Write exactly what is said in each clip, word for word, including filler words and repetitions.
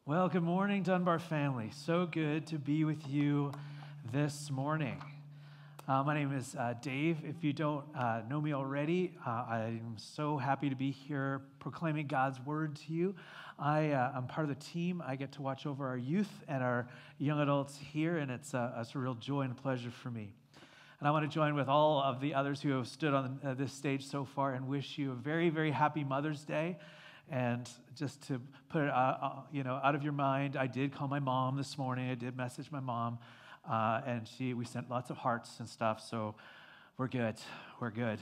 Well, good morning, Dunbar family. So good to be with you this morning. Uh, my name is uh, Dave. If you don't uh, know me already, uh, I'm so happy to be here proclaiming God's word to you. I, uh, I'm part of the team. I get to watch over our youth and our young adults here, and it's a, it's a real joy and pleasure for me. And I want to join with all of the others who have stood on uh, this stage so far and wish you a very, very happy Mother's Day. And just to put it uh, you know, out of your mind, I did call my mom this morning. I did message my mom, uh, and she we sent lots of hearts and stuff, so we're good. We're good.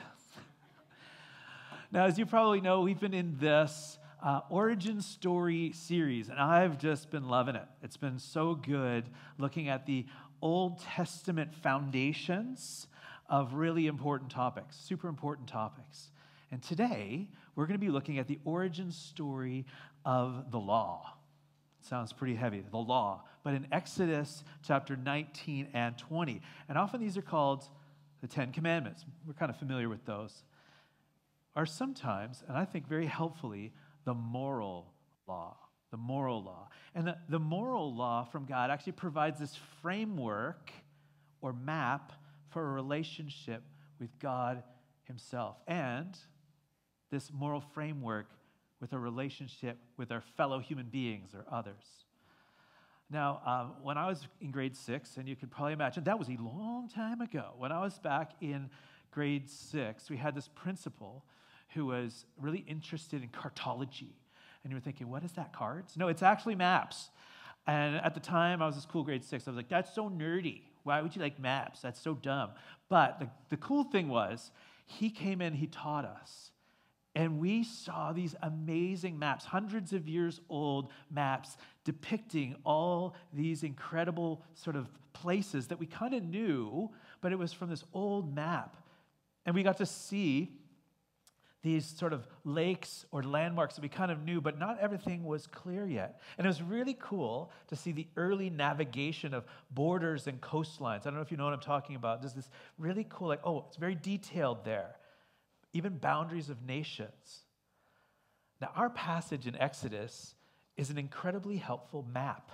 Now, as you probably know, we've been in this uh, origin story series, and I've just been loving it. It's been so good looking at the Old Testament foundations of really important topics, super important topics. And today, we're going to be looking at the origin story of the law. Sounds pretty heavy, the law. But in Exodus chapter nineteen and twenty, and often these are called the Ten Commandments. We're kind of familiar with those. Are sometimes, and I think very helpfully, the moral law. The moral law. And the, the moral law from God actually provides this framework or map for a relationship with God himself. And this moral framework with a relationship with our fellow human beings or others. Now, um, when I was in grade six, and you could probably imagine, that was a long time ago. When I was back in grade six, we had this principal who was really interested in cartology. And you were thinking, what is that, cards? No, it's actually maps. And at the time, I was this cool grade six. I was like, that's so nerdy. Why would you like maps? That's so dumb. But the, the cool thing was, he came in, he taught us. And we saw these amazing maps, hundreds of years old maps depicting all these incredible sort of places that we kind of knew, but it was from this old map. And we got to see these sort of lakes or landmarks that we kind of knew, but not everything was clear yet. And it was really cool to see the early navigation of borders and coastlines. I don't know if you know what I'm talking about. There's this really cool, like, oh, it's very detailed there. Even boundaries of nations. Now, our passage in Exodus is an incredibly helpful map,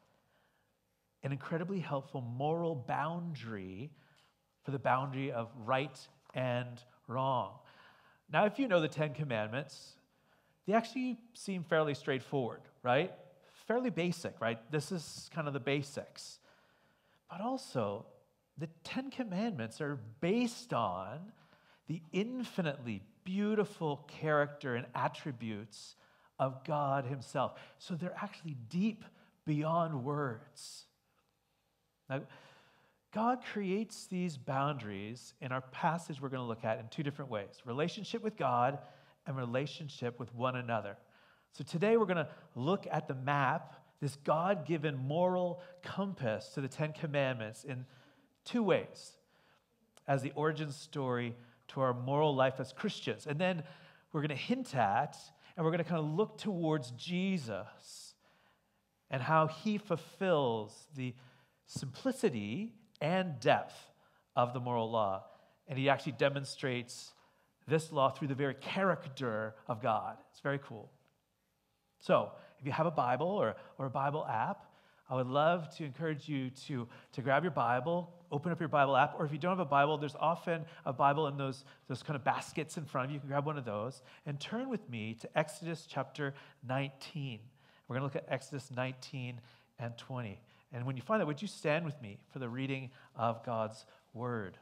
an incredibly helpful moral boundary for the boundary of right and wrong. Now, if you know the Ten Commandments, they actually seem fairly straightforward, right? Fairly basic, right? This is kind of the basics. But also, the Ten Commandments are based on the infinitely beautiful character and attributes of God himself. So they're actually deep beyond words. Now, God creates these boundaries in our passage we're going to look at in two different ways. Relationship with God and relationship with one another. So today we're going to look at the map, this God-given moral compass to the Ten Commandments in two ways as the origin story to our moral life as Christians. And then we're going to hint at, and we're going to kind of look towards Jesus and how he fulfills the simplicity and depth of the moral law. And he actually demonstrates this law through the very character of God. It's very cool. So, if you have a Bible or, or a Bible app, I would love to encourage you to, to grab your Bible, open up your Bible app, or if you don't have a Bible, there's often a Bible in those, those kind of baskets in front of you. You can grab one of those and turn with me to Exodus chapter nineteen. We're going to look at Exodus nineteen and twenty. And when you find that, would you stand with me for the reading of God's word?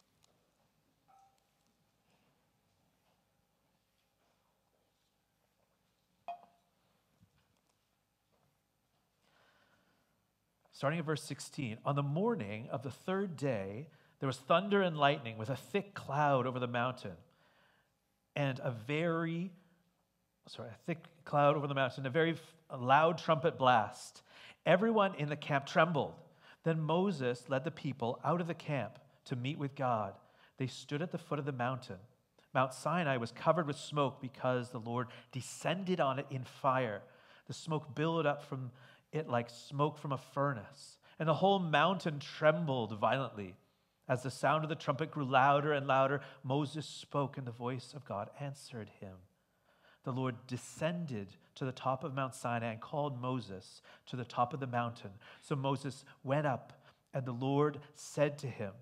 Starting at verse sixteen, on the morning of the third day, there was thunder and lightning with a thick cloud over the mountain, and a very, sorry, a thick cloud over the mountain, a very a loud trumpet blast. Everyone in the camp trembled. Then Moses led the people out of the camp to meet with God. They stood at the foot of the mountain. Mount Sinai was covered with smoke because the Lord descended on it in fire. The smoke billowed up from it like smoke from a furnace, and the whole mountain trembled violently. As the sound of the trumpet grew louder and louder, Moses spoke, and the voice of God answered him. the Lord descended to the top of Mount Sinai and called Moses to the top of the mountain. So Moses went up, and the Lord said to him,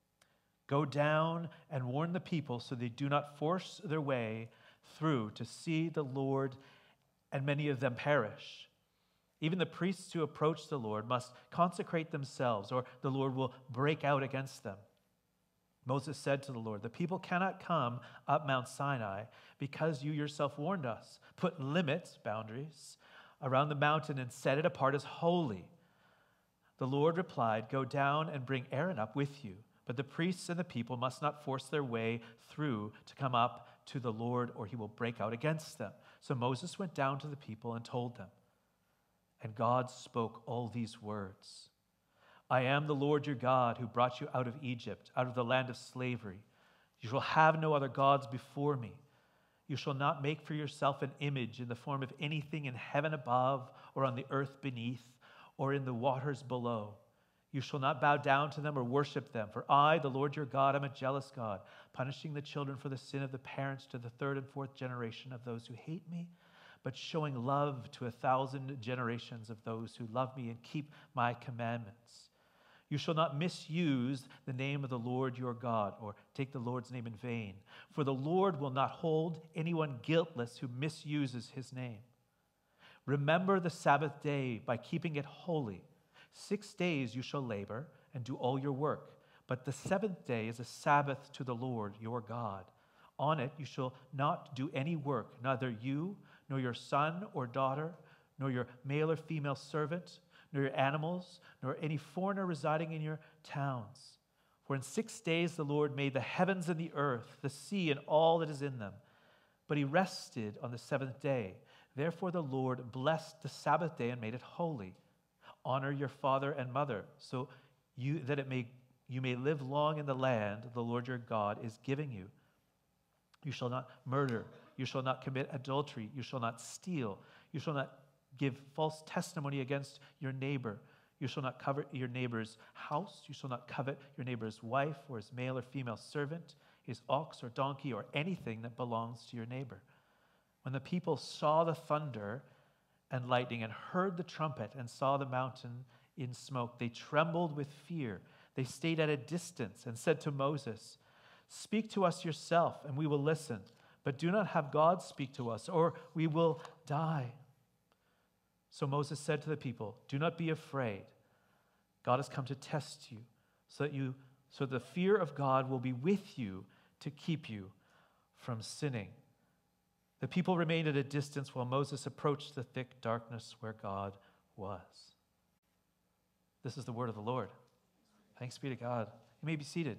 "Go down and warn the people so they do not force their way through to see the Lord, and many of them perish. Even the priests who approach the Lord must consecrate themselves, or the Lord will break out against them." Moses said to the Lord, "The people cannot come up Mount Sinai because you yourself warned us. Put limits, boundaries, around the mountain and set it apart as holy." The Lord replied, "Go down and bring Aaron up with you. But the priests and the people must not force their way through to come up to the Lord, or he will break out against them." So Moses went down to the people and told them. And God spoke all these words. "I am the Lord your God who brought you out of Egypt, out of the land of slavery. You shall have no other gods before me. You shall not make for yourself an image in the form of anything in heaven above, or on the earth beneath, or in the waters below. You shall not bow down to them or worship them. For I, the Lord your God, am a jealous God, punishing the children for the sin of the parents to the third and fourth generation of those who hate me, but showing love to a thousand generations of those who love me and keep my commandments. You shall not misuse the name of the Lord your God, or take the Lord's name in vain. For the Lord will not hold anyone guiltless who misuses his name. Remember the Sabbath day by keeping it holy. Six days you shall labor and do all your work, but the seventh day is a Sabbath to the Lord your God. On it you shall not do any work, neither you, nor your son or daughter, nor your male or female servant, nor your animals, nor any foreigner residing in your towns. For in six days the Lord made the heavens and the earth, the sea and all that is in them. But he rested on the seventh day. Therefore the Lord blessed the Sabbath day and made it holy. Honor your father and mother, so you that it may you may live long in the land the Lord your God is giving you. You shall not murder. You shall not commit adultery. You shall not steal. You shall not give false testimony against your neighbor. You shall not covet your neighbor's house. You shall not covet your neighbor's wife or his male or female servant, his ox or donkey, or anything that belongs to your neighbor. When the people saw the thunder and lightning and heard the trumpet and saw the mountain in smoke, they trembled with fear. They stayed at a distance and said to Moses, "Speak to us yourself, and we will listen. But do not have God speak to us, or we will die." So Moses said to the people, "Do not be afraid. God has come to test you, so that you, so the fear of God will be with you to keep you from sinning." The people remained at a distance while Moses approached the thick darkness where God was. This is the word of the Lord. Thanks be to God. You may be seated.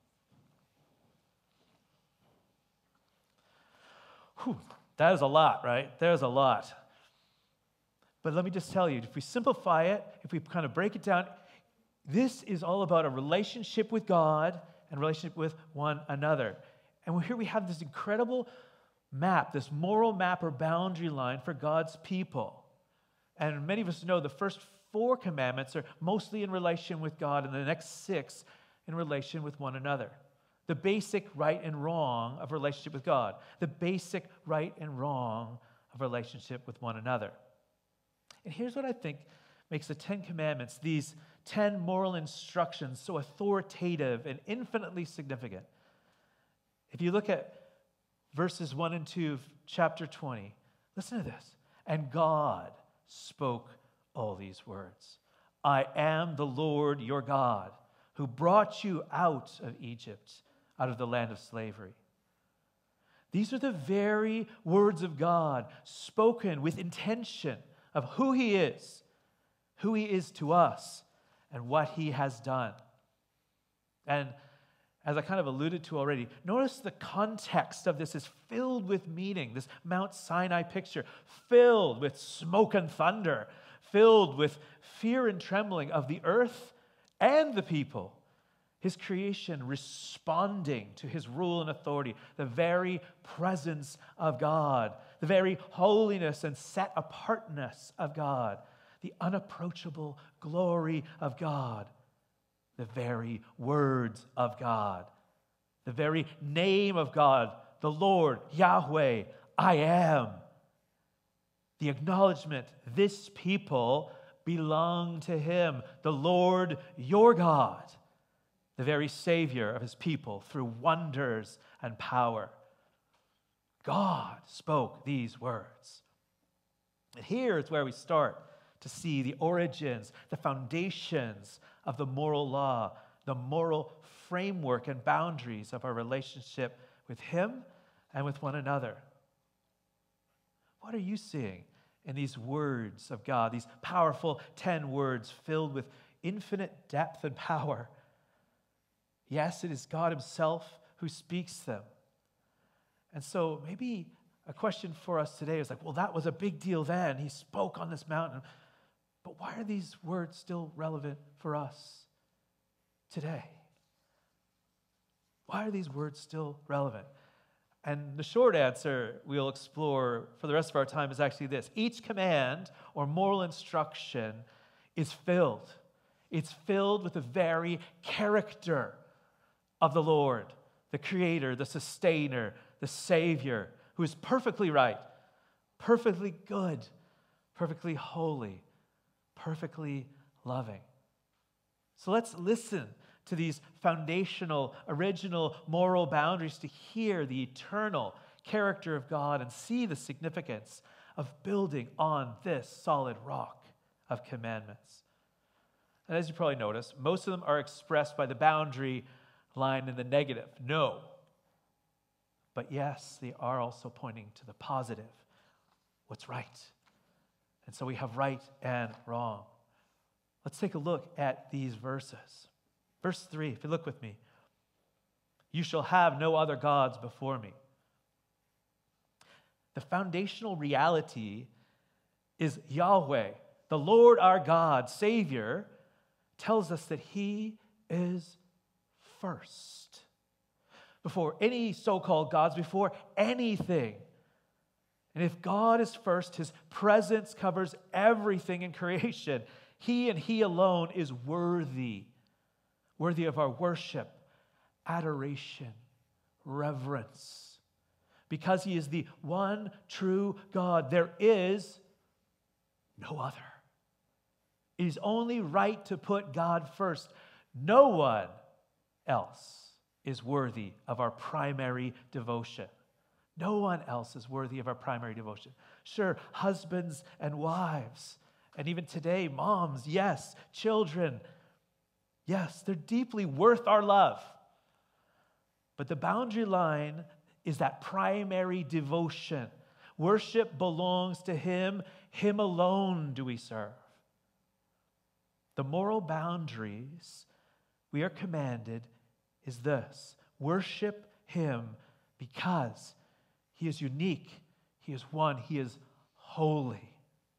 Whew, that is a lot, right? There's a lot. But let me just tell you, if we simplify it, if we kind of break it down, this is all about a relationship with God and relationship with one another. And here we have this incredible map, this moral map or boundary line for God's people. And many of us know the first four commandments are mostly in relation with God, and the next six in relation with one another. The basic right and wrong of relationship with God. The basic right and wrong of relationship with one another. And here's what I think makes the Ten Commandments, these ten moral instructions, so authoritative and infinitely significant. If you look at verses one and two of chapter twenty, listen to this. And God spoke all these words. "I am the Lord your God, who brought you out of Egypt, out of the land of slavery." These are the very words of God, spoken with intention of who he is, who he is to us, and what he has done. And as I kind of alluded to already, notice the context of this is filled with meaning. This Mount Sinai picture, filled with smoke and thunder, filled with fear and trembling of the earth and the people. His creation responding to his rule and authority, the very presence of God, the very holiness and set apartness of God, the unapproachable glory of God, the very words of God, the very name of God, the Lord, Yahweh, I am. The acknowledgement, this people belong to him, the Lord your God, the very Savior of his people through wonders and power. God spoke these words. And here is where we start to see the origins, the foundations of the moral law, the moral framework and boundaries of our relationship with him and with one another. What are you seeing in these words of God, these powerful ten words filled with infinite depth and power? Yes, it is God himself who speaks them. And so maybe a question for us today is like, well, that was a big deal then. He spoke on this mountain. But why are these words still relevant for us today? Why are these words still relevant? And the short answer we'll explore for the rest of our time is actually this. Each command or moral instruction is filled. It's filled with the very character of the Lord, the Creator, the Sustainer, the Savior, who is perfectly right, perfectly good, perfectly holy, perfectly loving. So let's listen to these foundational, original moral boundaries to hear the eternal character of God and see the significance of building on this solid rock of commandments. And as you probably noticed, most of them are expressed by the boundary line in the negative, no. But yes, they are also pointing to the positive, what's right. And so we have right and wrong. Let's take a look at these verses. Verse three, if you look with me. You shall have no other gods before me. The foundational reality is Yahweh, the Lord our God, Savior, tells us that he is first. Before any so-called gods, before anything. And if God is first, his presence covers everything in creation. He and he alone is worthy, worthy of our worship, adoration, reverence. Because he is the one true God, there is no other. It is only right to put God first. No one else is worthy of our primary devotion. No one else is worthy of our primary devotion. Sure, husbands and wives, and even today, moms, yes, children, yes, they're deeply worth our love. But the boundary line is that primary devotion. Worship belongs to him. Him alone do we serve. The moral boundaries we are commanded is this: worship him because he is unique, he is one, he is holy.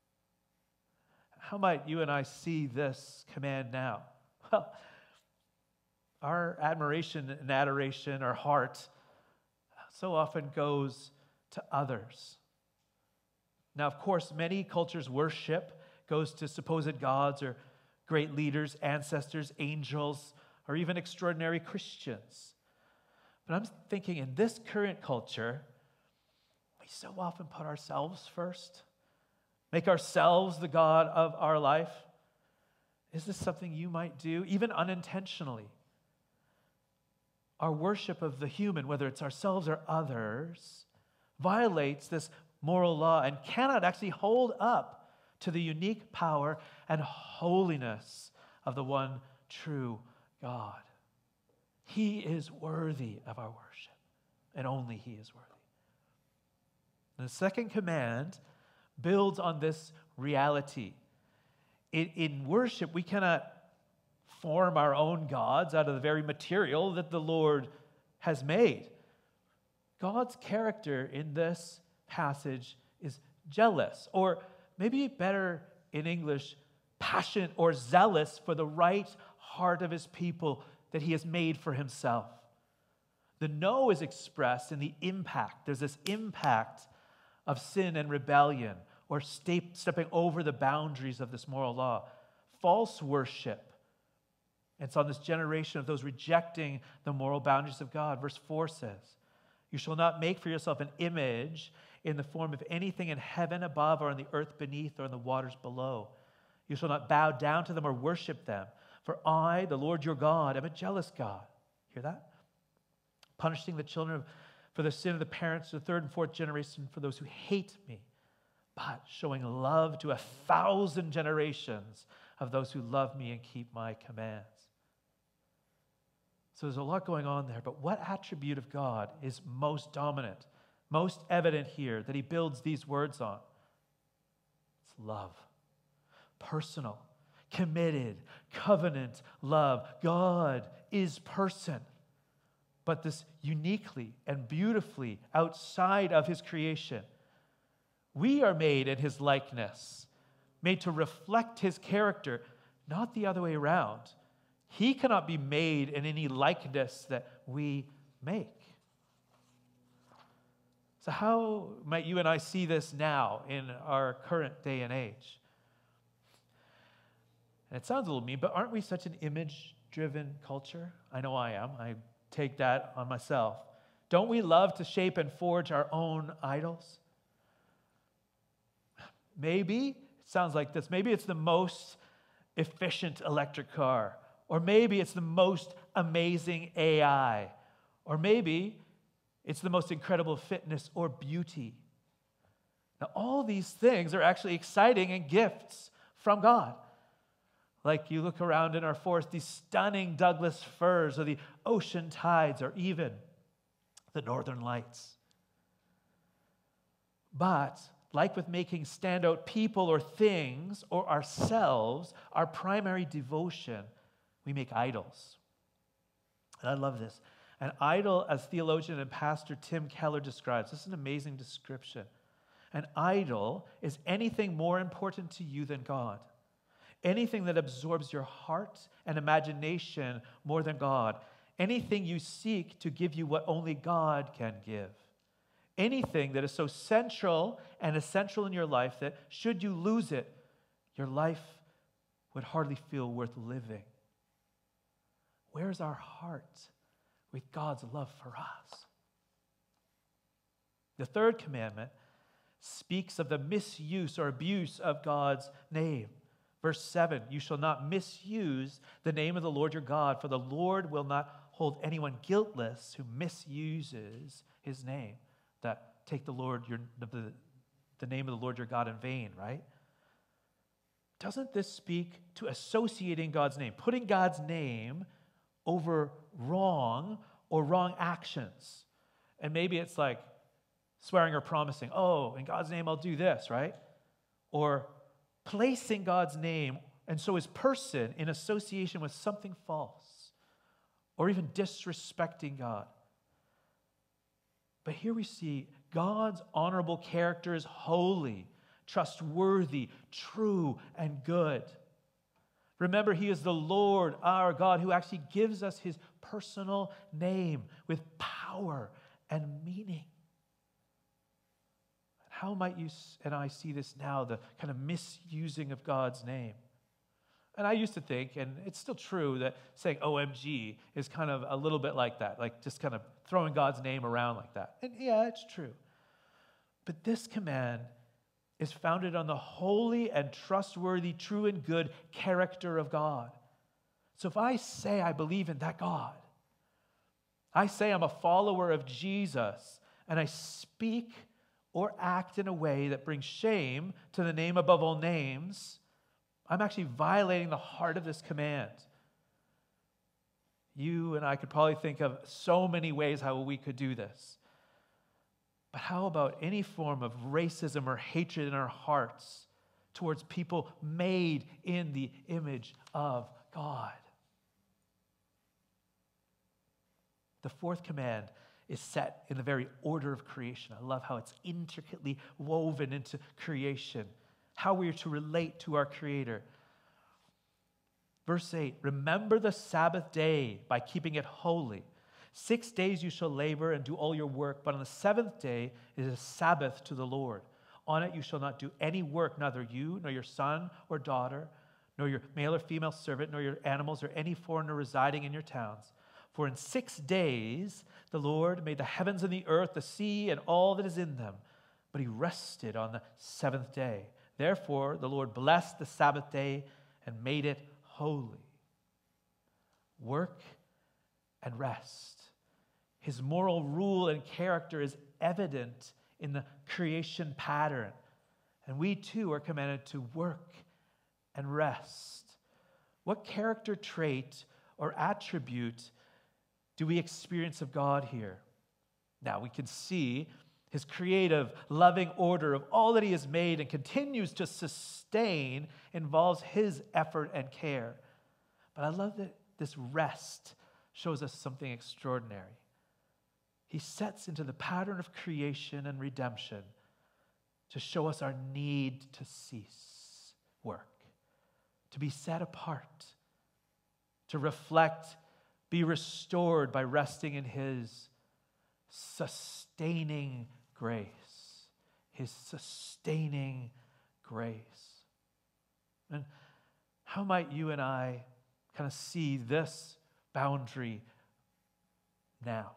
How might you and I see this command now? Well, our admiration and adoration, our heart, so often goes to others. Now, of course, many cultures' worship goes to supposed gods or great leaders, ancestors, angels, or even extraordinary Christians. But I'm thinking in this current culture, we so often put ourselves first, make ourselves the God of our life. Is this something you might do, even unintentionally? Our worship of the human, whether it's ourselves or others, violates this moral law and cannot actually hold up to the unique power and holiness of the one true God. He is worthy of our worship, and only he is worthy. And the second command builds on this reality. In, in worship, we cannot form our own gods out of the very material that the Lord has made. God's character in this passage is jealous, or maybe better in English, passionate or zealous for the right heart of his people that he has made for himself. The no is expressed in the impact. There's this impact of sin and rebellion, or step, stepping over the boundaries of this moral law. False worship. It's on this generation of those rejecting the moral boundaries of God. Verse four says, you shall not make for yourself an image in the form of anything in heaven above or on the earth beneath or in the waters below. You shall not bow down to them or worship them. For I, the Lord your God, am a jealous God. Hear that? Punishing the children of, for the sin of the parents to the third and fourth generation for those who hate me, but showing love to a thousand generations of those who love me and keep my commands. So there's a lot going on there, but what attribute of God is most dominant, most evident here that he builds these words on? It's love. Personal, committed, covenant love. God is person, but this uniquely and beautifully outside of his creation. We are made in his likeness, made to reflect his character, not the other way around. He cannot be made in any likeness that we make. So how might you and I see this now in our current day and age? And it sounds a little mean, but aren't we such an image-driven culture? I know I am. I take that on myself. Don't we love to shape and forge our own idols? Maybe, it sounds like this, maybe it's the most efficient electric car, or maybe it's the most amazing A I, or maybe it's the most incredible fitness or beauty. Now, all these things are actually exciting and gifts from God. Like you look around in our forest, these stunning Douglas firs, or the ocean tides, or even the northern lights. But like with making standout people or things or ourselves our primary devotion, we make idols. And I love this. An idol, as theologian and pastor Tim Keller describes, this is an amazing description. An idol is anything more important to you than God. Anything that absorbs your heart and imagination more than God. Anything you seek to give you what only God can give. Anything that is so central and essential in your life that should you lose it, your life would hardly feel worth living. Where's our heart with God's love for us? The third commandment speaks of the misuse or abuse of God's name. Verse seven, you shall not misuse the name of the Lord your God, for the Lord will not hold anyone guiltless who misuses his name. That take the Lord, your, the, the name of the Lord your God in vain, right? Doesn't this speak to associating God's name, putting God's name over wrong or wrong actions? And maybe it's like swearing or promising, oh, in God's name I'll do this, right? Or placing God's name, and so his person, in association with something false, or even disrespecting God. But here we see God's honorable character is holy, trustworthy, true, and good. Remember, he is the Lord, our God, who actually gives us his personal name with power and meaning. How might you and I see this now, the kind of misusing of God's name? And I used to think, and it's still true, that saying O M G is kind of a little bit like that, like just kind of throwing God's name around like that. And yeah, it's true. But this command is founded on the holy and trustworthy, true and good character of God. So if I say I believe in that God, I say I'm a follower of Jesus, and I speak or act in a way that brings shame to the name above all names, I'm actually violating the heart of this command. You and I could probably think of so many ways how we could do this. But how about any form of racism or hatred in our hearts towards people made in the image of God? The fourth command is set in the very order of creation. I love how it's intricately woven into creation, how we are to relate to our Creator. Verse eight, remember the Sabbath day by keeping it holy. Six days you shall labor and do all your work, but on the seventh day it is a Sabbath to the Lord. On it you shall not do any work, neither you, nor your son or daughter, nor your male or female servant, nor your animals, or any foreigner residing in your towns. For in six days the Lord made the heavens and the earth, the sea, and all that is in them. but he rested on the seventh day. Therefore, the Lord blessed the Sabbath day and made it holy. Work and rest. His moral rule and character is evident in the creation pattern. And we too are commanded to work and rest. What character trait or attribute do we experience of God here? Now, we can see his creative, loving order of all that he has made and continues to sustain involves his effort and care. But I love that this rest shows us something extraordinary. He sets into the pattern of creation and redemption to show us our need to cease work, to be set apart, to reflect, be restored by resting in his sustaining grace. His sustaining grace. And how might you and I kind of see this boundary now?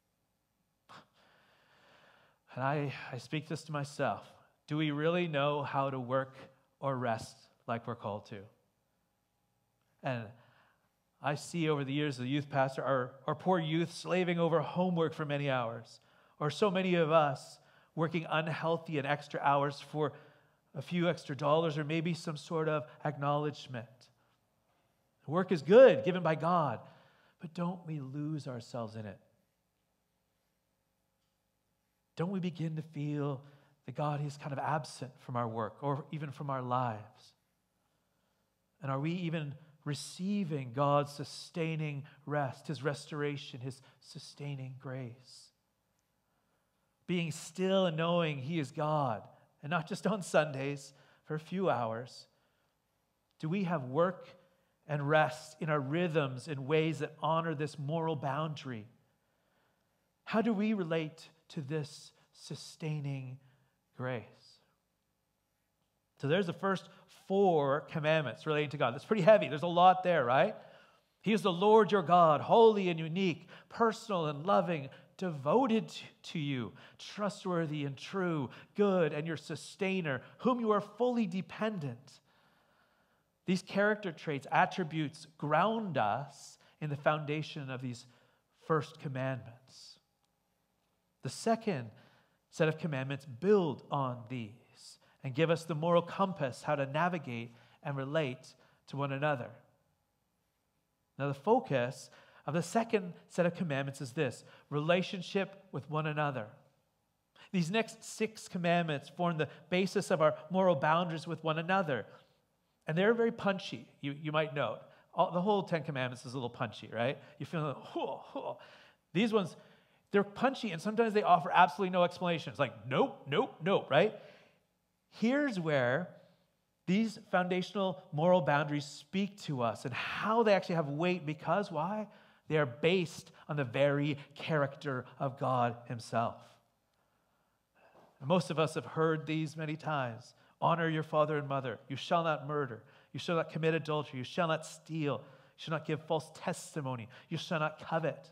And I, I speak this to myself. Do we really know how to work or rest like we're called to? And I see over the years as a youth pastor, our, our poor youth slaving over homework for many hours, or so many of us working unhealthy and extra hours for a few extra dollars or maybe some sort of acknowledgement. Work is good, given by God, but don't we lose ourselves in it? Don't we begin to feel that God is kind of absent from our work or even from our lives? And are we even receiving God's sustaining rest, his restoration, his sustaining grace? Being still and knowing he is God, and not just on Sundays for a few hours. Do we have work and rest in our rhythms in ways that honor this moral boundary? How do we relate to this sustaining grace? So there's the first four commandments relating to God. That's pretty heavy. There's a lot there, right? He is the Lord your God, holy and unique, personal and loving, devoted to you, trustworthy and true, good, and your sustainer, whom you are fully dependent. These character traits, attributes, ground us in the foundation of these first commandments. The second set of commandments build on these and give us the moral compass how to navigate and relate to one another. Now, the focus of the second set of commandments is this: relationship with one another. These next six commandments form the basis of our moral boundaries with one another. And they're very punchy, you, you might note. All, the whole Ten Commandments is a little punchy, right? You feel like, oh, oh. These ones, they're punchy, and sometimes they offer absolutely no explanation. It's like, nope, nope, nope, right? Here's where these foundational moral boundaries speak to us and how they actually have weight, because why? They are based on the very character of God himself. Most of us have heard these many times. Honor your father and mother. You shall not murder. You shall not commit adultery. You shall not steal. You shall not give false testimony. You shall not covet.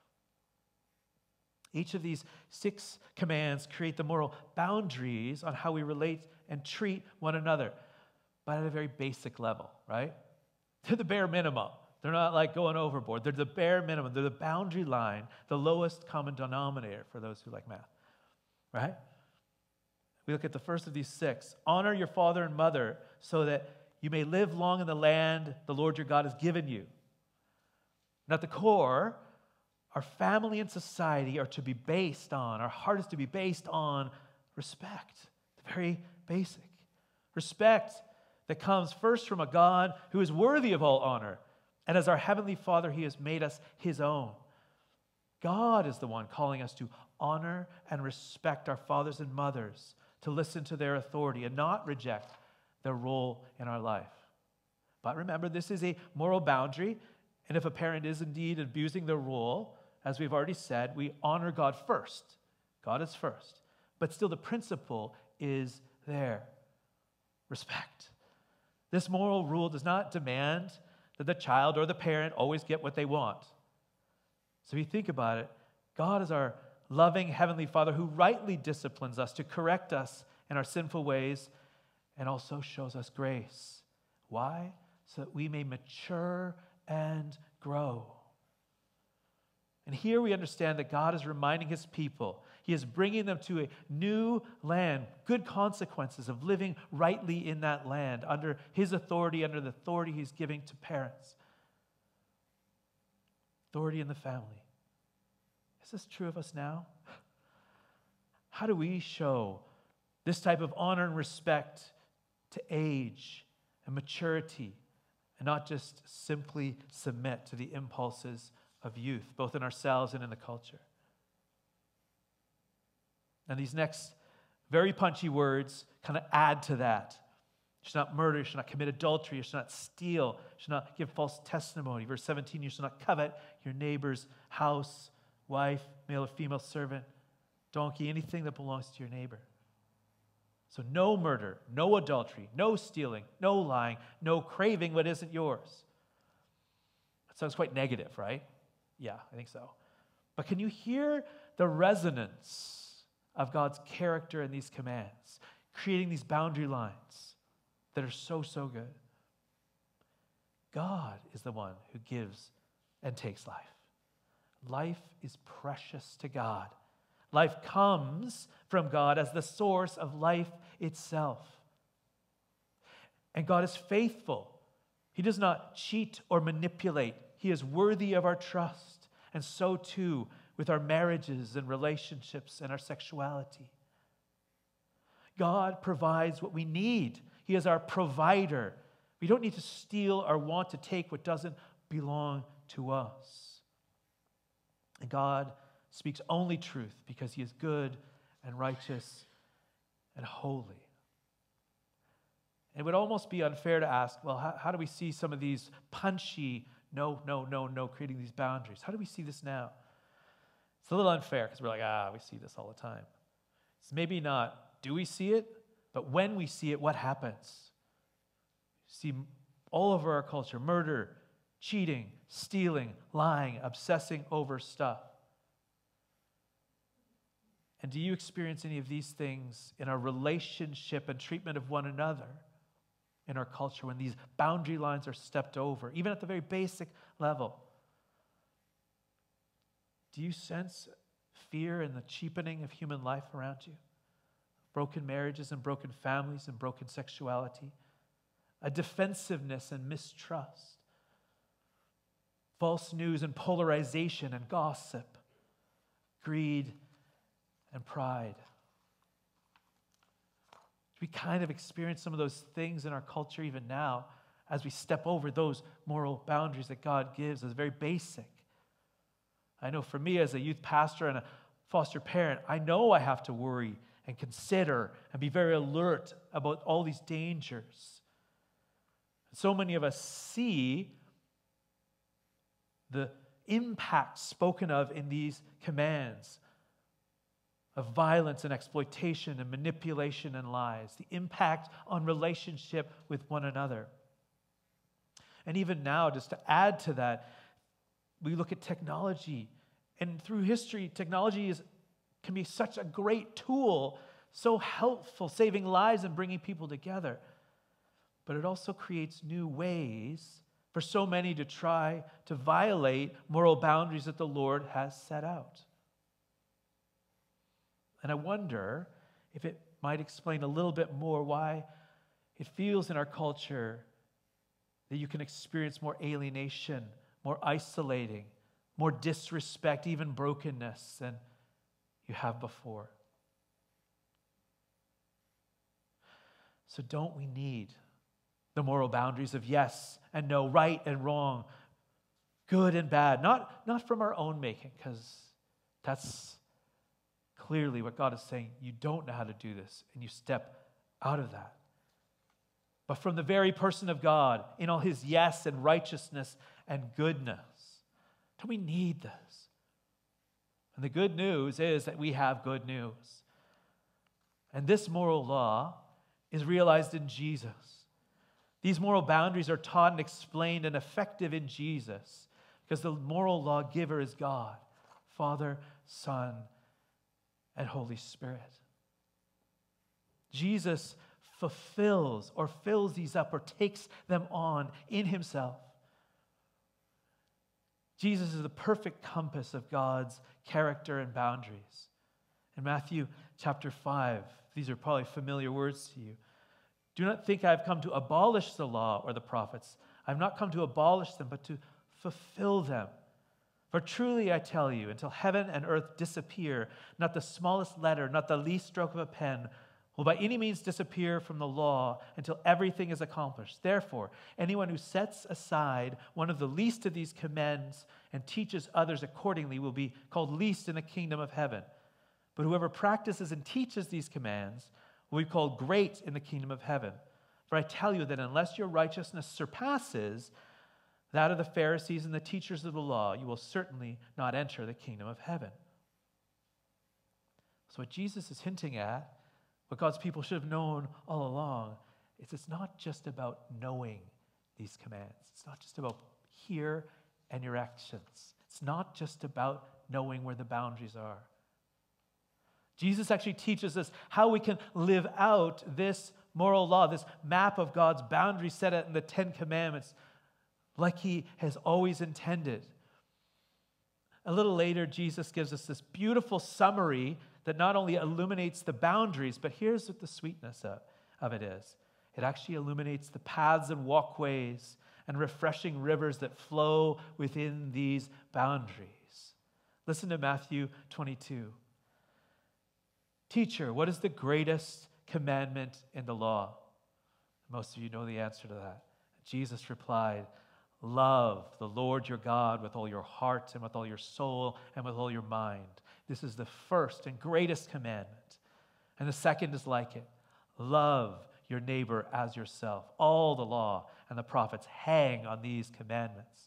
Each of these six commands create the moral boundaries on how we relate and treat one another, but at a very basic level, right? They're the bare minimum. They're not like going overboard. They're the bare minimum. They're the boundary line, the lowest common denominator for those who like math, right? We look at the first of these six. Honor your father and mother so that you may live long in the land the Lord your God has given you. And at the core, our family and society are to be based on, our heart is to be based on respect. The very basic. Respect that comes first from a God who is worthy of all honor. And as our Heavenly Father, he has made us his own. God is the one calling us to honor and respect our fathers and mothers, to listen to their authority and not reject their role in our life. But remember, this is a moral boundary, and if a parent is indeed abusing their role, as we've already said, we honor God first. God is first. But still the principle is there. Respect. This moral rule does not demand that the child or the parent always get what they want. So if you think about it, God is our loving Heavenly Father who rightly disciplines us to correct us in our sinful ways and also shows us grace. Why? So that we may mature and grow. And here we understand that God is reminding his people. He is bringing them to a new land, good consequences of living rightly in that land, under his authority, under the authority he's giving to parents. Authority in the family. Is this true of us now? How do we show this type of honor and respect to age and maturity, and not just simply submit to the impulses of youth, both in ourselves and in the culture? And these next very punchy words kind of add to that. You should not murder, you should not commit adultery, you should not steal, you should not give false testimony. Verse seventeen, you should not covet your neighbor's house, wife, male or female servant, donkey, anything that belongs to your neighbor. So no murder, no adultery, no stealing, no lying, no craving what isn't yours. That sounds quite negative, right? Yeah, I think so. But can you hear the resonance of God's character in these commands, creating these boundary lines that are so, so good? God is the one who gives and takes life. Life is precious to God. Life comes from God as the source of life itself. And God is faithful. He does not cheat or manipulate. He is worthy of our trust. And so too with our marriages and relationships and our sexuality. God provides what we need. He is our provider. We don't need to steal or want to take what doesn't belong to us. And God speaks only truth because he is good and righteous and holy. It would almost be unfair to ask, well, how, how do we see some of these punchy, no, no, no, no, creating these boundaries? How do we see this now? It's a little unfair because we're like, ah, we see this all the time. It's maybe not, do we see it? But when we see it, what happens? See all over our culture, murder, cheating, stealing, lying, obsessing over stuff. And do you experience any of these things in our relationship and treatment of one another in our culture when these boundary lines are stepped over, even at the very basic level? Do you sense fear and the cheapening of human life around you? Broken marriages and broken families and broken sexuality, a defensiveness and mistrust, false news and polarization and gossip, greed and pride. We kind of experience some of those things in our culture even now as we step over those moral boundaries that God gives as very basic. I know for me as a youth pastor and a foster parent, I know I have to worry and consider and be very alert about all these dangers. So many of us see the impact spoken of in these commands of violence and exploitation and manipulation and lies, the impact on relationship with one another. And even now, just to add to that, we look at technology, and through history, technology is, can be such a great tool, so helpful, saving lives and bringing people together. But it also creates new ways for so many to try to violate moral boundaries that the Lord has set out. And I wonder if it might explain a little bit more why it feels in our culture that you can experience more alienation, more isolating, more disrespect, even brokenness than you have before. So don't we need the moral boundaries of yes and no, right and wrong, good and bad, not, not from our own making, because that's clearly what God is saying. You don't know how to do this, and you step out of that. But from the very person of God, in all his yes and righteousness and goodness, don't we need this? And the good news is that we have good news. And this moral law is realized in Jesus. These moral boundaries are taught and explained and effective in Jesus because the moral lawgiver is God, Father, Son, and Holy Spirit. Jesus fulfills or fills these up or takes them on in himself. Jesus is the perfect compass of God's character and boundaries. In Matthew chapter five, these are probably familiar words to you. Do not think I have come to abolish the law or the prophets. I have not come to abolish them, but to fulfill them. For truly I tell you, until heaven and earth disappear, not the smallest letter, not the least stroke of a pen will by any means disappear from the law until everything is accomplished. Therefore, anyone who sets aside one of the least of these commands and teaches others accordingly will be called least in the kingdom of heaven. But whoever practices and teaches these commands will be called great in the kingdom of heaven. For I tell you that unless your righteousness surpasses that of the Pharisees and the teachers of the law, you will certainly not enter the kingdom of heaven. So what Jesus is hinting at, what God's people should have known all along, is it's not just about knowing these commands. It's not just about here and your actions. It's not just about knowing where the boundaries are. Jesus actually teaches us how we can live out this moral law, this map of God's boundaries set out in the Ten Commandments, like he has always intended. A little later, Jesus gives us this beautiful summary that not only illuminates the boundaries, but here's what the sweetness of, of it is. It actually illuminates the paths and walkways and refreshing rivers that flow within these boundaries. Listen to Matthew twenty-two. Teacher, what is the greatest commandment in the law? Most of you know the answer to that. Jesus replied, love the Lord your God with all your heart and with all your soul and with all your mind. This is the first and greatest commandment. And the second is like it. Love your neighbor as yourself. All the law and the prophets hang on these commandments.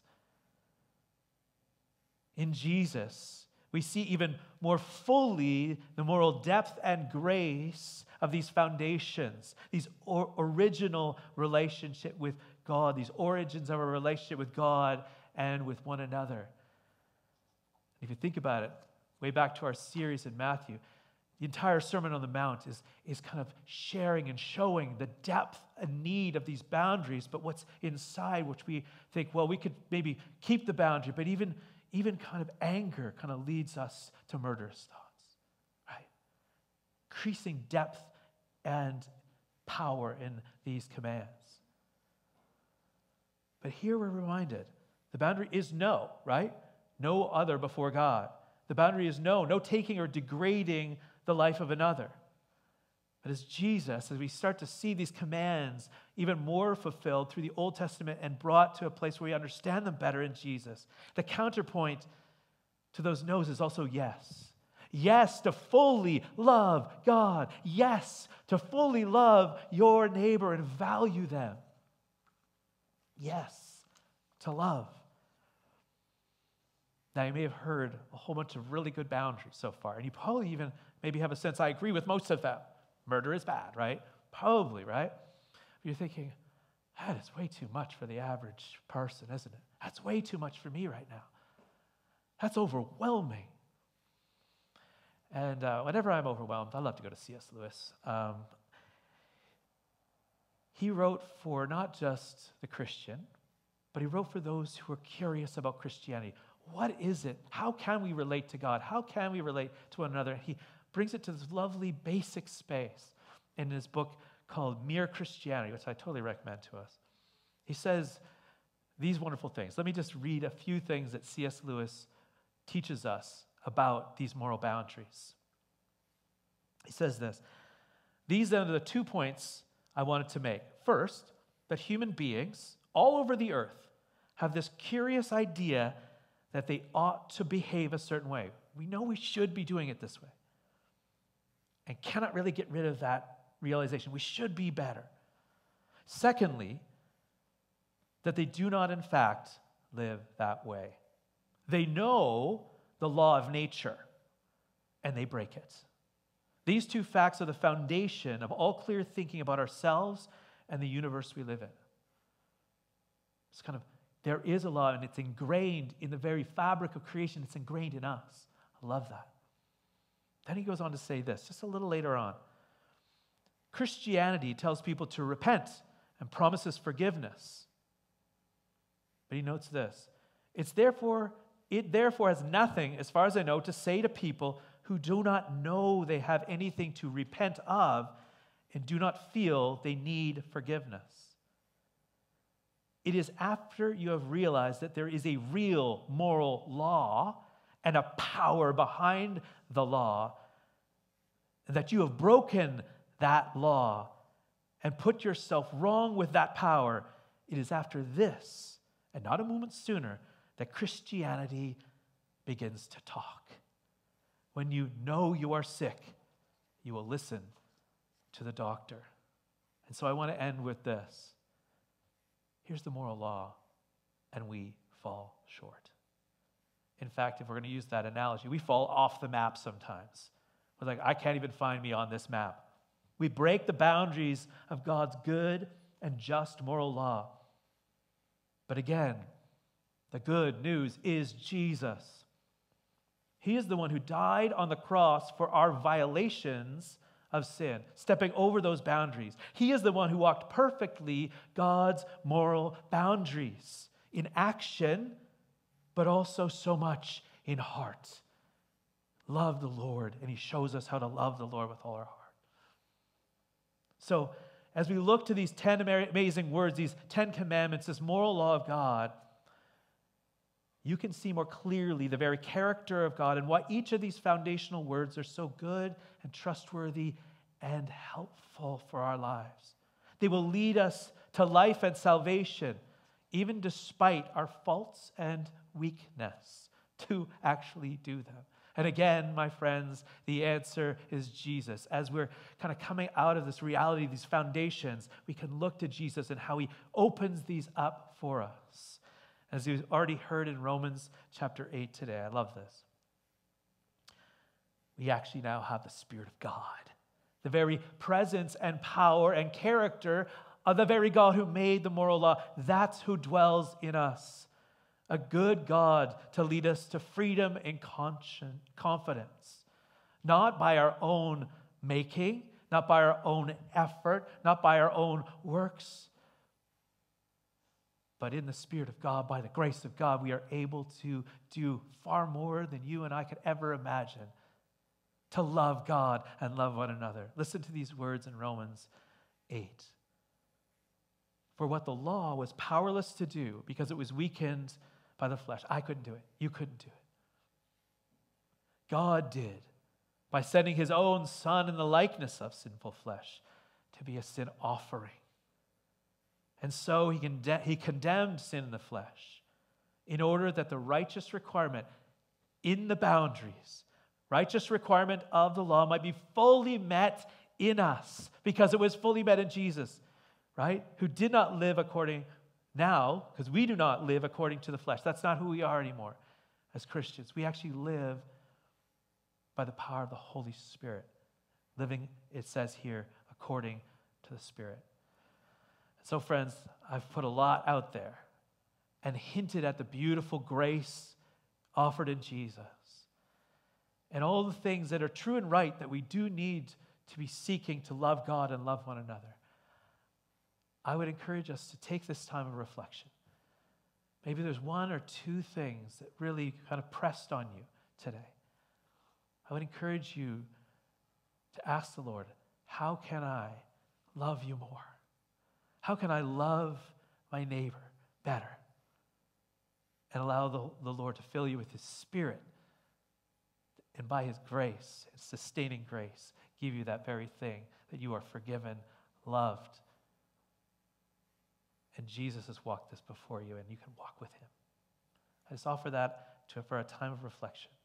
In Jesus, we see even more fully the moral depth and grace of these foundations, these or- original relationship with God, these origins of our relationship with God and with one another. If you think about it, way back to our series in Matthew, the entire Sermon on the Mount is, is kind of sharing and showing the depth and need of these boundaries, but what's inside, which we think, well, we could maybe keep the boundary, but even, even kind of anger kind of leads us to murderous thoughts, right? Increasing depth and power in these commands. But here we're reminded, the boundary is no, right? No other before God. The boundary is no, no taking or degrading the life of another. But as Jesus, as we start to see these commands even more fulfilled through the Old Testament and brought to a place where we understand them better in Jesus, the counterpoint to those no's is also yes. Yes, to fully love God. Yes, to fully love your neighbor and value them. Yes, to love. Now, you may have heard a whole bunch of really good boundaries so far, and you probably even maybe have a sense, I agree with most of them. Murder is bad, right? Probably, right? You're thinking, that is way too much for the average person, isn't it? That's way too much for me right now. That's overwhelming. And uh, whenever I'm overwhelmed, I love to go to C S Lewis. Um, he wrote for not just the Christian, but he wrote for those who are curious about Christianity. What is it? How can we relate to God? How can we relate to one another? He brings it to this lovely basic space in his book called Mere Christianity, which I totally recommend to us. He says these wonderful things. Let me just read a few things that C S Lewis teaches us about these moral boundaries. He says this, these are the two points I wanted to make. First, that human beings all over the earth have this curious idea that they ought to behave a certain way. We know we should be doing it this way and cannot really get rid of that realization. We should be better. Secondly, that they do not, in fact, live that way. They know the law of nature, and they break it. These two facts are the foundation of all clear thinking about ourselves and the universe we live in. It's kind of, there is a law, and it's ingrained in the very fabric of creation. It's ingrained in us. I love that. Then he goes on to say this, just a little later on. Christianity tells people to repent and promises forgiveness. But he notes this. It's therefore, it therefore has nothing, as far as I know, to say to people who do not know they have anything to repent of and do not feel they need forgiveness. It is after you have realized that there is a real moral law and a power behind the law, and that you have broken that law and put yourself wrong with that power. It is after this, and not a moment sooner, that Christianity begins to talk. When you know you are sick, you will listen to the doctor. And so I want to end with this. Here's the moral law, and we fall short. In fact, if we're going to use that analogy, we fall off the map sometimes. We're like, I can't even find me on this map. We break the boundaries of God's good and just moral law. But again, the good news is Jesus. He is the one who died on the cross for our violations of sin, stepping over those boundaries. He is the one who walked perfectly God's moral boundaries in action, but also so much in heart. Love the Lord, and he shows us how to love the Lord with all our heart. So, as we look to these ten amazing words, these ten commandments, this moral law of God, you can see more clearly the very character of God and why each of these foundational words are so good and trustworthy and helpful for our lives. They will lead us to life and salvation, even despite our faults and weakness, to actually do them. And again, my friends, the answer is Jesus. As we're kind of coming out of this reality, these foundations, we can look to Jesus and how he opens these up for us. As you've already heard in Romans chapter eight today, I love this. We actually now have the Spirit of God, the very presence and power and character of the very God who made the moral law. That's who dwells in us. A good God to lead us to freedom and confidence, not by our own making, not by our own effort, not by our own works, but in the Spirit of God, by the grace of God, we are able to do far more than you and I could ever imagine, to love God and love one another. Listen to these words in Romans eight. For what the law was powerless to do because it was weakened by the flesh. I couldn't do it. You couldn't do it. God did by sending his own Son in the likeness of sinful flesh to be a sin offering. And so he, conde- he condemned sin in the flesh in order that the righteous requirement in the boundaries, righteous requirement of the law might be fully met in us because it was fully met in Jesus, right? Who did not live according now, because we do not live according to the flesh. That's not who we are anymore as Christians. We actually live by the power of the Holy Spirit. Living, it says here, according to the Spirit. So friends, I've put a lot out there and hinted at the beautiful grace offered in Jesus and all the things that are true and right that we do need to be seeking to love God and love one another. I would encourage us to take this time of reflection. Maybe there's one or two things that really kind of pressed on you today. I would encourage you to ask the Lord, how can I love you more? How can I love my neighbor better? And allow the, the Lord to fill you with his Spirit. And by his grace, his sustaining grace, give you that very thing that you are forgiven, loved. And Jesus has walked this before you, and you can walk with him. I just offer that to, for a time of reflection.